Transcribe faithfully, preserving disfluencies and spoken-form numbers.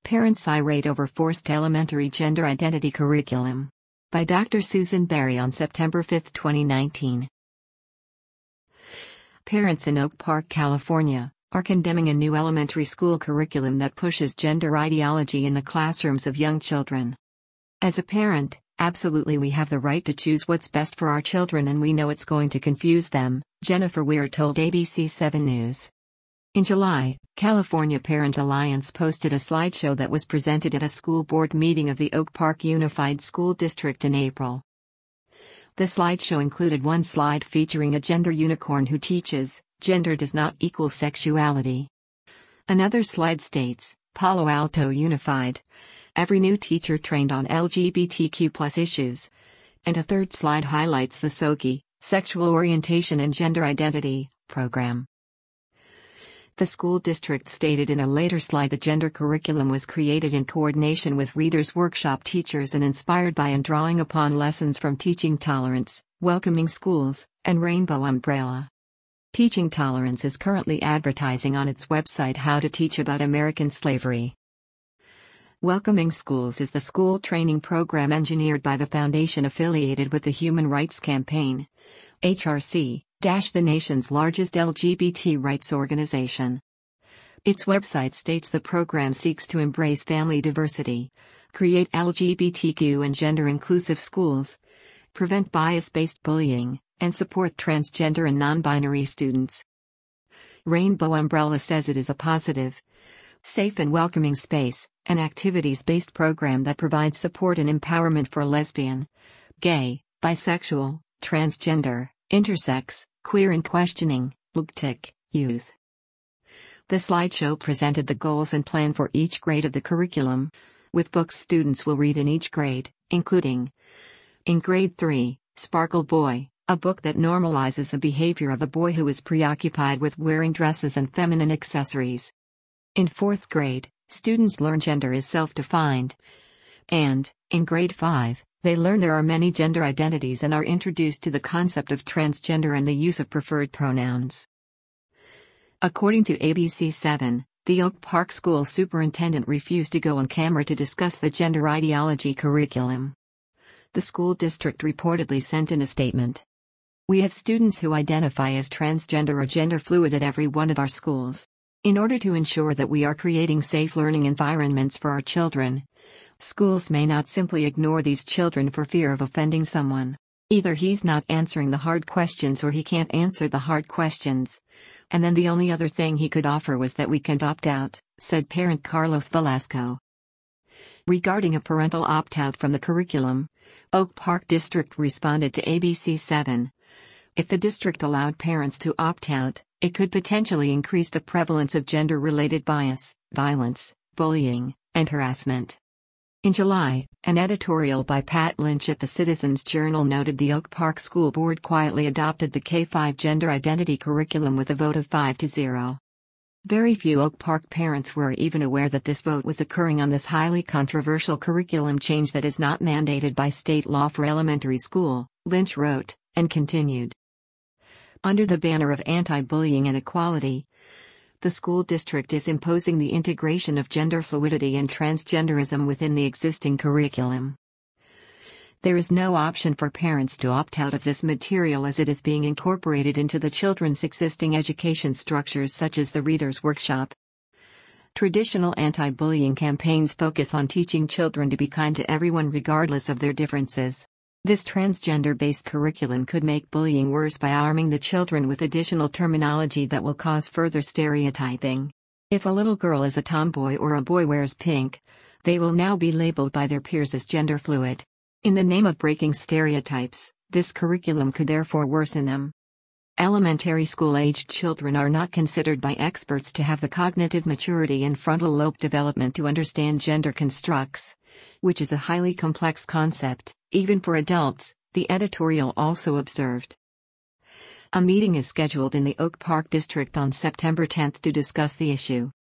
Parents irate over forced elementary gender identity curriculum. By Doctor Susan Berry on September fifth, twenty nineteen. Parents in Oak Park, California, are condemning a new elementary school curriculum that pushes gender ideology in the classrooms of young children. As a parent, absolutely we have the right to choose what's best for our children, and we know it's going to confuse them, Jennifer Weir told A B C seven News. In July, California Parent Alliance posted a slideshow that was presented at a school board meeting of the Oak Park Unified School District in April. The slideshow included one slide featuring a gender unicorn who teaches, "Gender does not equal sexuality." Another slide states, "Palo Alto Unified. Every new teacher trained on L G B T Q plus issues." And a third slide highlights the S O G I, Sexual Orientation and Gender Identity, program. The school district stated in a later slide the gender curriculum was created in coordination with Reader's Workshop teachers and inspired by and drawing upon lessons from Teaching Tolerance, Welcoming Schools, and Rainbow Umbrella. Teaching Tolerance is currently advertising on its website how to teach about American slavery. Welcoming Schools is the school training program engineered by the foundation affiliated with the Human Rights Campaign, H R C, the nation's largest L G B T rights organization. Its website states the program seeks to embrace family diversity, create L G B T Q and gender-inclusive schools, prevent bias-based bullying, and support transgender and non-binary students. Rainbow Umbrella says it is a positive, safe and welcoming space, an activities-based program that provides support and empowerment for lesbian, gay, bisexual, transgender, intersex, queer and questioning, L G B T Q, youth. The slideshow presented the goals and plan for each grade of the curriculum, with books students will read in each grade, including in grade three, Sparkle Boy, a book that normalizes the behavior of a boy who is preoccupied with wearing dresses and feminine accessories. In fourth grade, students learn gender is self-defined. And, in grade five, they learn there are many gender identities and are introduced to the concept of transgender and the use of preferred pronouns. According to A B C seven, the Oak Park School superintendent refused to go on camera to discuss the gender ideology curriculum. The school district reportedly sent in a statement. "We have students who identify as transgender or gender fluid at every one of our schools. In order to ensure that we are creating safe learning environments for our children, schools may not simply ignore these children for fear of offending someone. Either he's not answering the hard questions or he can't answer the hard questions. And then the only other thing he could offer was that we can opt out," said parent Carlos Velasco. Regarding a parental opt-out from the curriculum, Oak Park District responded to A B C seven. If the district allowed parents to opt out, it could potentially increase the prevalence of gender-related bias, violence, bullying, and harassment. In July, an editorial by Pat Lynch at the Citizens Journal noted the Oak Park School Board quietly adopted the K five gender identity curriculum with a vote of five to zero. Very few Oak Park parents were even aware that this vote was occurring on this highly controversial curriculum change that is not mandated by state law for elementary school, Lynch wrote, and continued. Under the banner of anti-bullying and equality, the school district is imposing the integration of gender fluidity and transgenderism within the existing curriculum. There is no option for parents to opt out of this material as it is being incorporated into the children's existing education structures such as the Reader's Workshop. Traditional anti-bullying campaigns focus on teaching children to be kind to everyone regardless of their differences. This transgender-based curriculum could make bullying worse by arming the children with additional terminology that will cause further stereotyping. If a little girl is a tomboy or a boy wears pink, they will now be labeled by their peers as gender fluid. In the name of breaking stereotypes, this curriculum could therefore worsen them. Elementary school-aged children are not considered by experts to have the cognitive maturity and frontal lobe development to understand gender constructs, which is a highly complex concept, even for adults, the editorial also observed. A meeting is scheduled in the Oak Park District on September tenth to discuss the issue.